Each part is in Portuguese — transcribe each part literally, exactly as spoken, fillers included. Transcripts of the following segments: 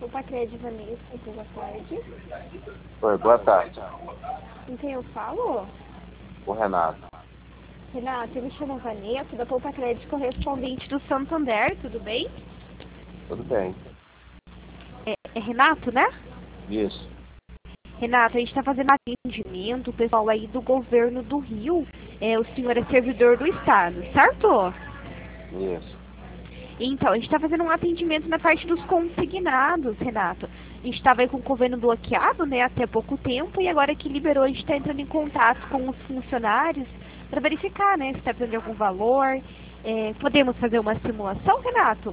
Poupa Crédito, Vanessa, boa tarde. Oi, boa tarde. Com quem eu falo? O Renato. Renato, eu me chamo Vanessa, da Poupa Crédito, correspondente do Santander, tudo bem? Tudo bem. É, é Renato, né? Isso. Renato, a gente está fazendo atendimento, o pessoal aí do governo do Rio, é, o senhor é servidor do Estado, certo? Isso. Então, a gente está fazendo um atendimento na parte dos consignados, Renato. A gente estava aí com o convênio bloqueado, né, até pouco tempo, e agora que liberou, a gente está entrando em contato com os funcionários para verificar, né, se está precisando de algum valor. É, podemos fazer uma simulação, Renato?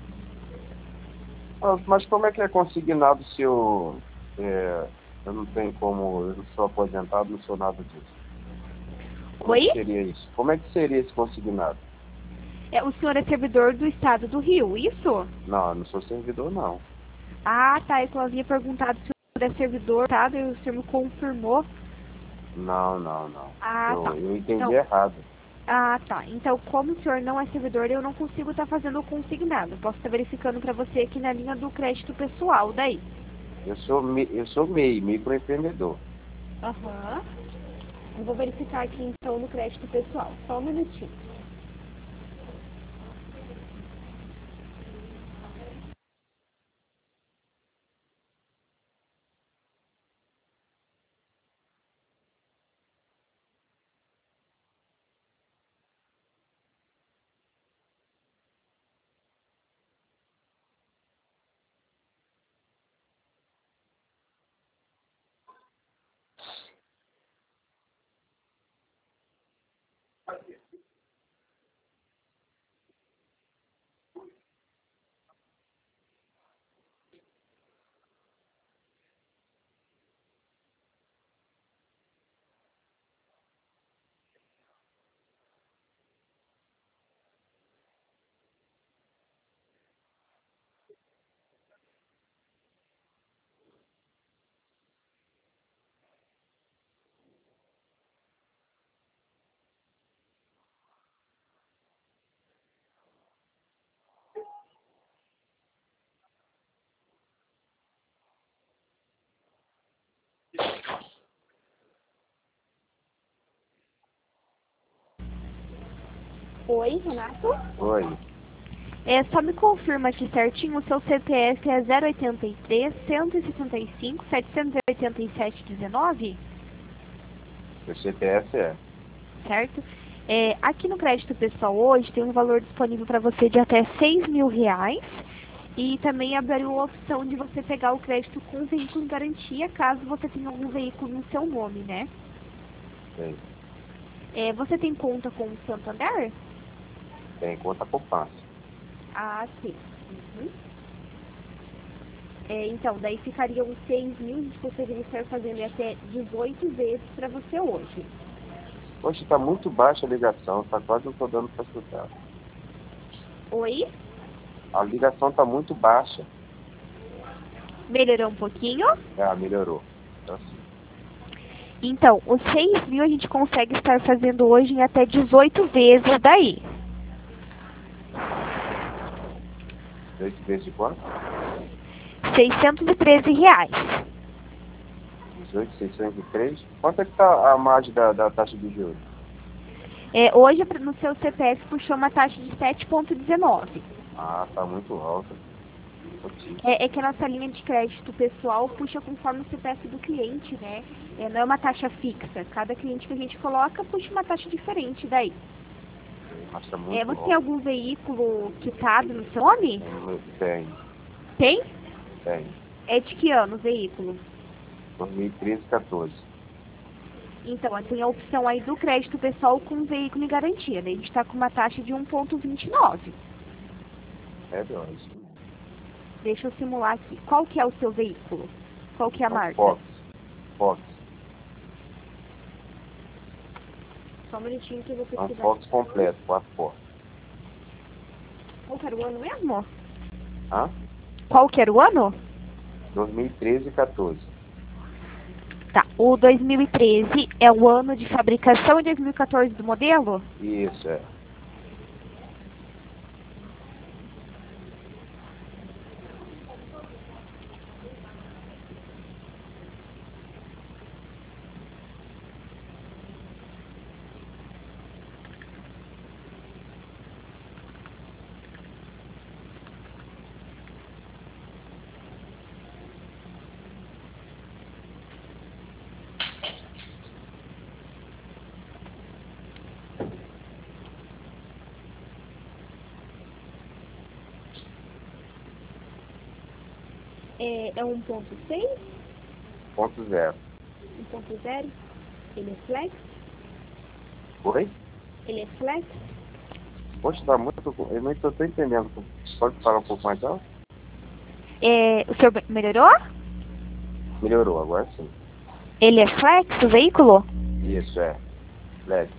Mas, mas como é que é consignado se eu, é, eu não tenho como, eu não sou aposentado, não sou nada disso? Como é Oi? que seria isso? Como é que seria esse consignado? É, o senhor é servidor do Estado do Rio, isso? Não, eu não sou servidor, não. Ah, tá, é que eu havia perguntado se o senhor é servidor, tá? E o senhor me confirmou. Não, não, não. Ah, tá. Eu, eu entendi Então, errado. ah, tá. Então, como o senhor não é servidor, eu não consigo estar fazendo o consignado. Posso estar verificando para você aqui na linha do crédito pessoal, daí. Eu sou, me- eu sou M E I, microempreendedor. Aham. Eu vou verificar aqui então no crédito pessoal. Só um minutinho. Oi, Renato? Oi. É, só me confirma aqui certinho, o seu C P F é zero oitenta e três, cento e sessenta e cinco, setecentos e oitenta e sete, dezenove, Meu C P F é. certo? É, aqui no crédito pessoal hoje tem um valor disponível para você de até seis mil reais e também abriu a opção de você pegar o crédito com veículo em garantia caso você tenha algum veículo no seu nome, né? Tem, É, você tem conta com o Santander? tem conta poupança. Ah, sim. Uhum. É, então, daí ficariam seis mil, a gente conseguiria estar fazendo até dezoito vezes para você hoje. Poxa, está muito baixa a ligação, tá quase não estou dando para escutar. Oi? A ligação está muito baixa. Melhorou um pouquinho? Ah, melhorou. Então, sim. Então, os seis mil a gente consegue estar fazendo hoje em até dezoito vezes daí. Oito vezes de quanto? seiscentos e treze reais. dezoito, seiscentos e três. Quanto é que está a margem da, da taxa de juros? É, hoje, no seu C P F, puxou uma taxa de sete vírgula dezenove. Ah, está muito alta. Altíssimo. É, é que a nossa linha de crédito pessoal puxa conforme o C P F do cliente, né? É, não é uma taxa fixa. Cada cliente que a gente coloca puxa uma taxa diferente daí. Mas está É, muito você tem alta. algum veículo quitado no seu nome? Tem, Tem? tem. É de que ano o veículo? dois mil e treze, quatorze. Então, tem a opção aí do crédito pessoal com veículo em garantia, né? A gente está com uma taxa de um vírgula vinte e nove. É, Deus. Isso mesmo. Deixa eu simular aqui. Qual que é o seu veículo? Qual que é a É um marca? Fox. Fox. Só um minutinho que eu vou É um pesquisar. Fox completo, quatro portas. Qual que era o ano mesmo? Hã? Qual que era o ano? dois mil e treze, quatorze. Tá, o dois mil e treze é o ano de fabricação e dois mil e quatorze do modelo? Isso, é. É, é um ponto seis? Ponto zero. um ponto zero? Ele é flex? Oi? Ele é flex? Poxa, tá muito... Eu não estou entendendo. Pode falar um pouco mais alto? É, o senhor melhorou? Melhorou, agora sim. Ele é flex, o veículo? Isso, é. Flex.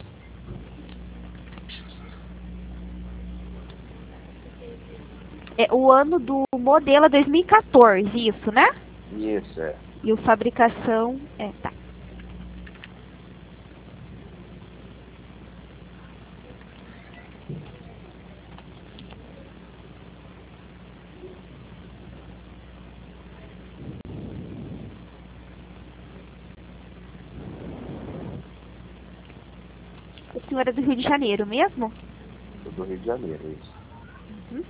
É, o ano do modelo é dois mil e quatorze, isso, né? Isso, é. E o fabricação... É, tá. O senhor é do Rio de Janeiro mesmo? Sou do Rio de Janeiro, isso. Uhum.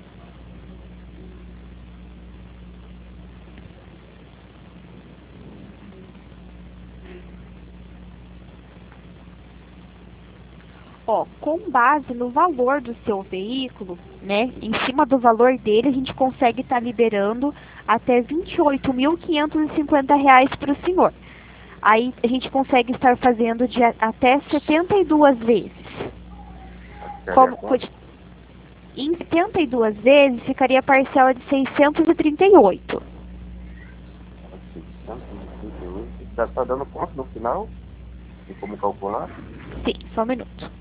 Ó, com base no valor do seu veículo, né, em cima do valor dele, a gente consegue estar liberando até vinte e oito mil quinhentos e cinquenta reais para o senhor. Aí a gente consegue estar fazendo de a- até setenta e duas vezes. Como, em setenta e duas vezes, ficaria a parcela de seiscentos e trinta e oito. seiscentos e trinta e oito. Está tá dando quanto no final? Tem como calcular? Sim, só um minuto.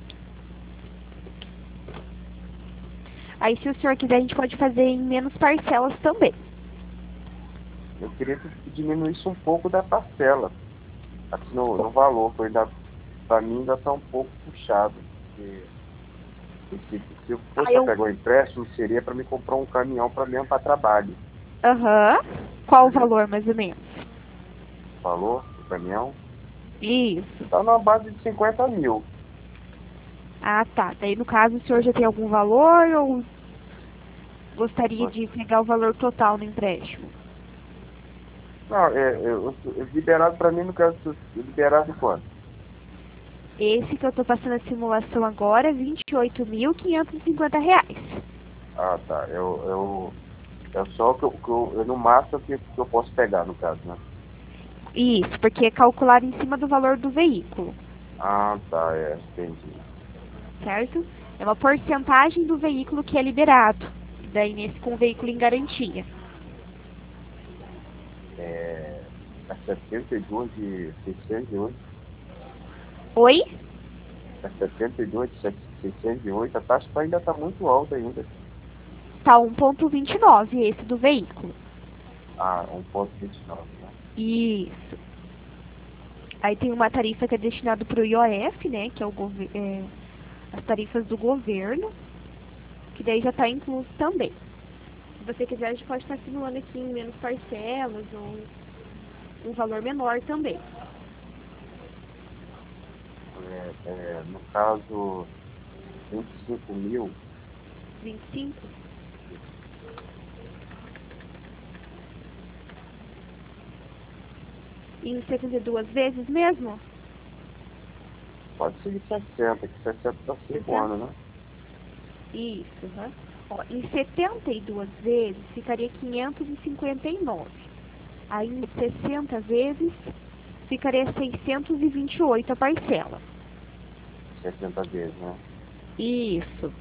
Aí, se o senhor quiser, a gente pode fazer em menos parcelas também. Eu queria que diminuísse um pouco da parcela. Assim, no, no valor, porque ainda, pra mim ainda está um pouco puxado. Porque, se, se eu fosse Aí eu... pegar um empréstimo, seria para me comprar um caminhão para mesmo para trabalho. Aham. Uhum. Qual o valor, mais ou menos? Valor do caminhão? Isso. Está na base de cinquenta mil. Ah, tá. Daí, no caso, o senhor já tem algum valor ou gostaria de pegar o valor total no empréstimo? Não, é, é, eu, eu, liberado para mim, no caso, liberado quanto? Esse que eu tô passando a simulação agora é vinte e oito mil quinhentos e cinquenta reais. Ah, tá. Eu, eu, é só que eu, que eu, eu no máximo que, que eu posso pegar, no caso, né? Isso, porque é calculado em cima do valor do veículo. Ah, tá, é, entendi. Certo? É uma porcentagem do veículo que é liberado. Daí, nesse com o veículo em garantia. É, é setenta e dois de seiscentos e oito. Oi? É setenta e dois de seiscentos e oito. A taxa ainda está muito alta ainda. Tá um ponto vinte e nove esse do veículo. Ah, um ponto vinte e nove, né? Isso. Aí tem uma tarifa que é destinada para o I O F, né? Que é, o é as tarifas do governo. Que daí já está incluso também. Se você quiser, a gente pode estar simulando aqui em menos parcelas ou um valor menor também. É, é, no caso, vinte e cinco mil. vinte e cinco? Em setenta e duas vezes mesmo? Pode ser de sessenta, que sessenta está cinco anos, né? Isso, uhum. Ó, em setenta e duas vezes ficaria quinhentos e cinquenta e nove. Aí em sessenta vezes ficaria seiscentos e vinte e oito a parcela. sessenta vezes, né? Isso.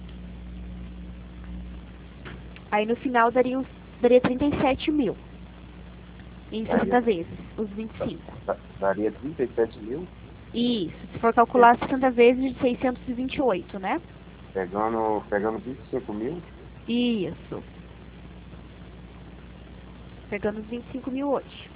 Aí no final daria, os, daria trinta e sete mil. Em sessenta vezes, os vinte e cinco. Daria trinta e sete mil? Isso, se for calcular sessenta vezes de seiscentos e vinte e oito, né? Pegando, pegando vinte e cinco mil? Isso. Pegando os vinte e cinco mil hoje.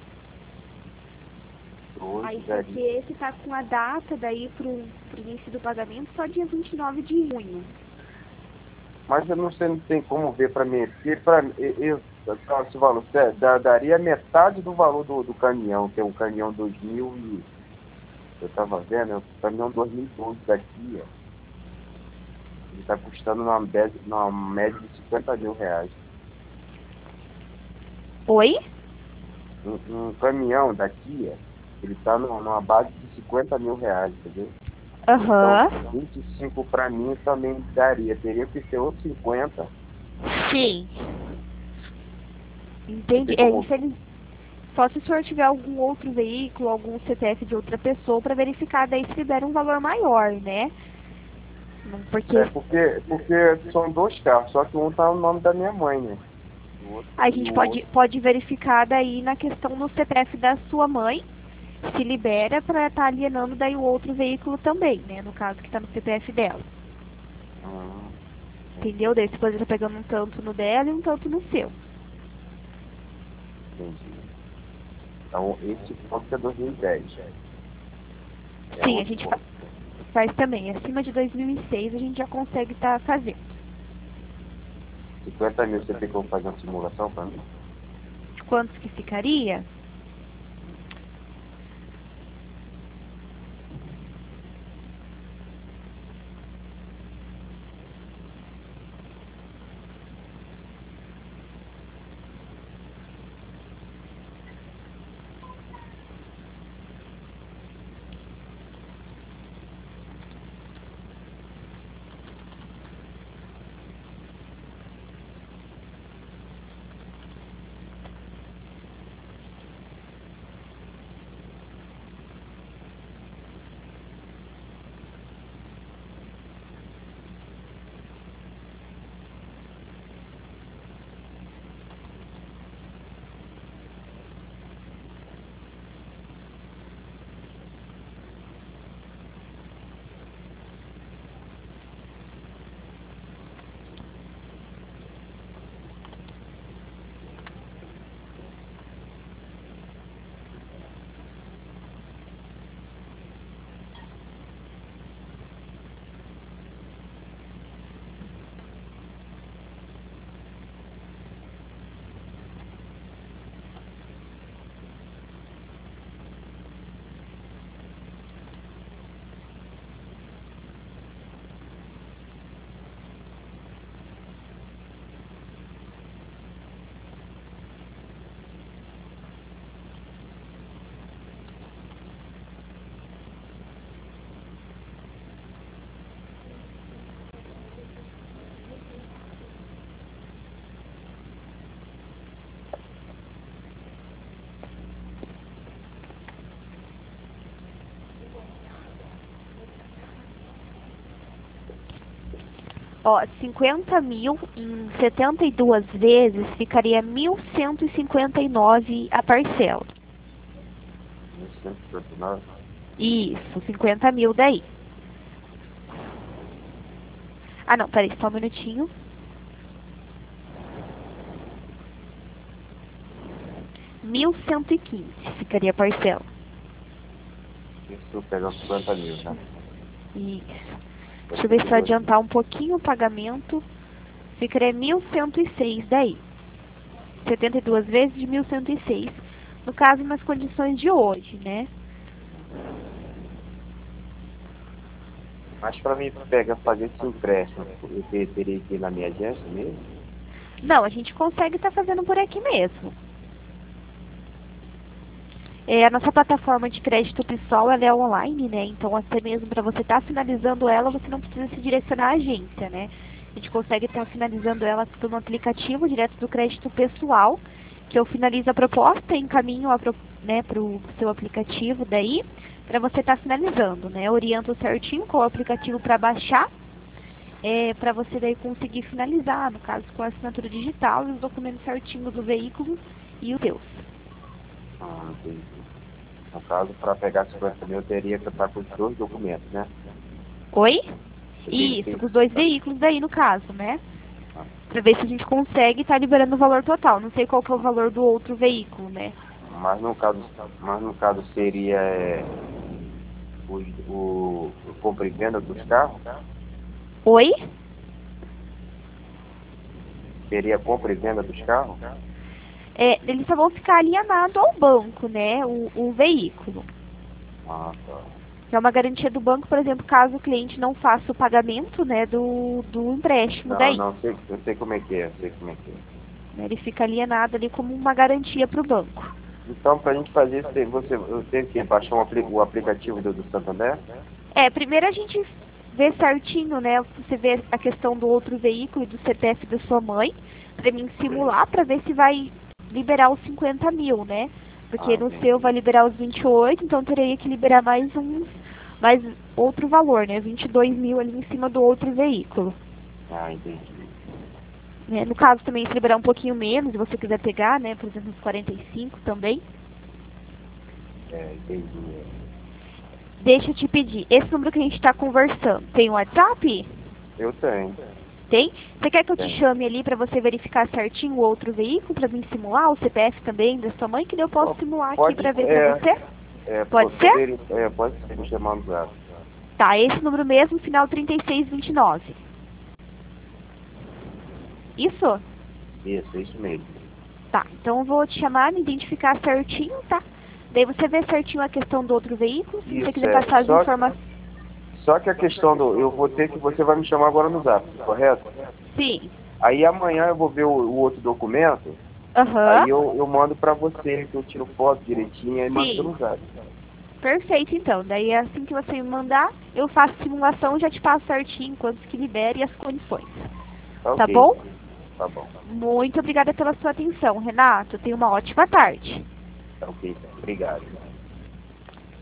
Hoje aí daria... porque esse tá com a data daí pro, pro início do pagamento só dia vinte e nove de junho. Mas eu não sei, não tem como ver para mim. Porque para eu, eu, esse valor, daria metade do valor do, do caminhão, que é um caminhão dois mil e... Eu estava vendo, é um caminhão dois mil e doze daqui, ó. Ele está custando numa média, numa média de cinquenta mil reais. Oi? Um, um caminhão daqui, ó, ele está numa base de cinquenta mil reais, entendeu? Aham. Então, vinte e cinco para mim também daria. Teria que ser outros cinquenta. Sim. Entende? É, infeliz... Só se o senhor tiver algum outro veículo, algum C P F de outra pessoa, para verificar daí se libera um valor maior, né? Porque... É, porque, porque são dois carros, só que um tá no nome da minha mãe, né? O outro, A gente pode, outro... pode verificar daí na questão do C P F da sua mãe, se libera para estar tá alienando daí o outro veículo também, né? No caso que está no C P F dela. Hum, Entendeu? Daí você pode estar pegando um tanto no dela e um tanto no seu. entendi. Então, esse ponto é dois mil e dez. É Sim, a gente fa ponto. faz também. Acima de dois mil e seis a gente já consegue estar tá fazendo. cinquenta mil você tem como fazer uma simulação para mim? De quantos que ficaria? Ó, cinquenta mil em setenta e duas vezes ficaria mil cento e cinquenta e nove a parcela. mil cento e cinquenta e nove? Isso, cinquenta mil daí. Ah, não, peraí, só um minutinho. mil cento e quinze ficaria a parcela. Isso pega cinquenta mil, tá? Isso. Deixa eu ver se eu adiantar um pouquinho o pagamento. Ficaria mil cento e seis daí. setenta e duas vezes de mil cento e seis. No caso, nas condições de hoje, né? Mas para mim pegar, fazer esse empréstimo, eu ter- teria que ir na minha agência mesmo? Não, a gente consegue estar fazendo por aqui mesmo. É, a nossa plataforma de crédito pessoal, ela é online, né? Então, até mesmo para você estar finalizando ela, você não precisa se direcionar à agência, né? A gente consegue estar finalizando ela tudo no aplicativo, direto do crédito pessoal, que eu finalizo a proposta e encaminho para né, o seu aplicativo daí, para você estar finalizando, né? Eu oriento certinho qual o aplicativo para baixar, é, para você daí conseguir finalizar, no caso com a assinatura digital e os documentos certinhos do veículo e o teu. Ah, entendi. No caso, para pegar cinquenta mil, eu teria que estar com os dois documentos, né? Oi? Eu teria Isso, que- com os dois veículos daí no caso, né? Ah, Pra ver se a gente consegue estar liberando o valor total. Não sei qual que é o valor do outro veículo, né? Mas no caso, mas no caso seria é, o, o, o compra e venda dos carros? Oi? Seria compra e venda dos carros? É, eles só vão ficar alienados ao banco, né? O, o veículo. Ah, tá. É uma garantia do banco, por exemplo, caso o cliente não faça o pagamento, né, do, do empréstimo Não, daí. não, sei, eu sei como é que é, eu sei como é que é. Né? Ele fica alienado ali como uma garantia para o banco. Então, para a gente fazer isso, tem- você, eu tenho que baixar um apli- o aplicativo do, do Santander? É, primeiro a gente vê certinho, né? Você vê a questão do outro veículo e do C P F da sua mãe, para mim simular, para ver se vai liberar os cinquenta mil, né? Porque Ah, no entendi. seu vai liberar os vinte e oito, então teria que liberar mais uns, mais outro valor, né? vinte e dois mil ali em cima do outro veículo. Ah, entendi. Né? No caso também, se liberar um pouquinho menos, se você quiser pegar, né? Por exemplo, uns quarenta e cinco também. É, entendi. Deixa eu te pedir, esse número que a gente está conversando, tem um WhatsApp? Eu tenho. Tem? Você quer que eu te Tem. chame ali para você verificar certinho o outro veículo, para mim simular o C P F também da sua mãe, que daí eu posso simular aqui Pode, para ver para é, você? é, Pode po- ser? poderia, é, pode ser me chamar no zap. Tá, esse número mesmo, final trinta e seis vinte e nove. Isso? Isso, isso mesmo. Tá, então eu vou te chamar, me identificar certinho, tá? Daí você vê certinho a questão do outro veículo, se você Isso, quiser é. passar as Só, informações. só que a questão do, eu vou ter que, você vai me chamar agora no zap, correto? Sim. Aí amanhã eu vou ver o, o outro documento, Aham. aí eu, eu mando pra você, que eu tiro foto direitinho e mando Sim. pelo zap. Perfeito, então. Daí assim que você me mandar, eu faço simulação e já te passo certinho quantos que libere e as condições. Tá Tá ok, bom? tá bom. Muito obrigada pela sua atenção, Renato. Tenha uma ótima tarde. Tá ok, obrigado.